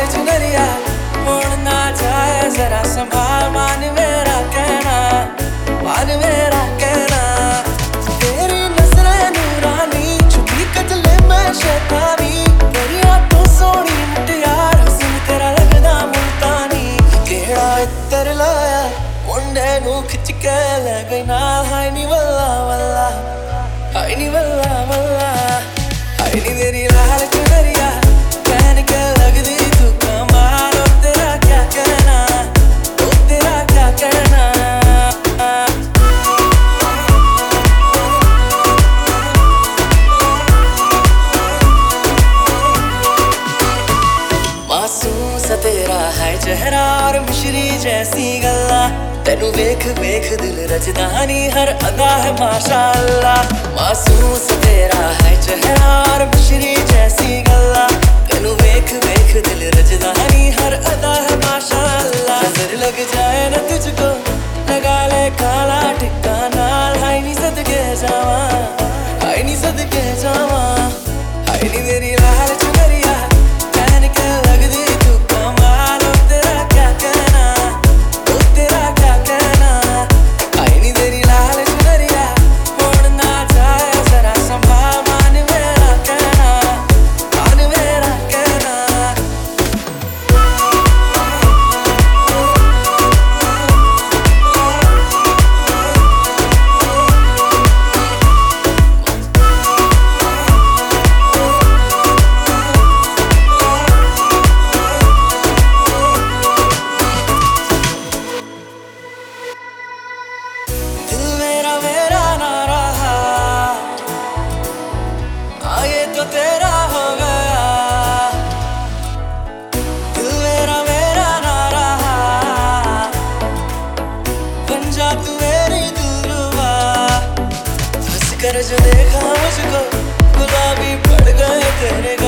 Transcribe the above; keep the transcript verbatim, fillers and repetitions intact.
लाल चुनरिया मोड़ ना जाए जरा संभाल, मान मेरा कहना, मान मेरा कहना। तेरी नजरें नूरानी छुपी कजले में शैतानी, तेरी आंखों सोनी मुटियार हुस्न तेरा लगदा मुल्तानी। केड़ा इत्तर लाया मुंडे नू खिच के ले गई नाल, हाय नी वल्ला वल्ला, हाय नी वल्ला वल्ला, हाय नी तेरी लाल चुनरिया पहन के लगदी तू कमाल। ओ तेरा क्या कहना, ओ तेरा क्या कहना। मासूम सा तेरा है चेहरा और मिश्री जैसी गल्ला, तेनू वेख वेख दिल रजदा नी हर अदा है माशाअल्लाह। मासूम सा तेरा है चेहरा और मिश्री जैसी गल्ला, तेनू वेख वेख दिल रजदा नी हर अदा है माशाअल्लाह। नजर लग जाए न तुझको लगा ले काला टिक्का नाल, हाय नी सदके जावा, हाय नी सदके जावा, हाय नी तेरी लाल चुनरिया पहन के लगदी तू कमाल। ओ तेरा क्या कहना, ओ तेरा क्या कहना, हाय नी तेरी लाल चुनरिया मोड़ ना जाए जरा संभाल, मान मेरा कहना, मान मेरा कहना। दिल मेरा मेरा ना रहा, आगे तो तेरा हो गया। दिल मेरा मेरा ना रहा, बन जा तू मेरी दिलरुबा। हंस कर जो देखा मुझको गुलाबी पड़ गए तेरे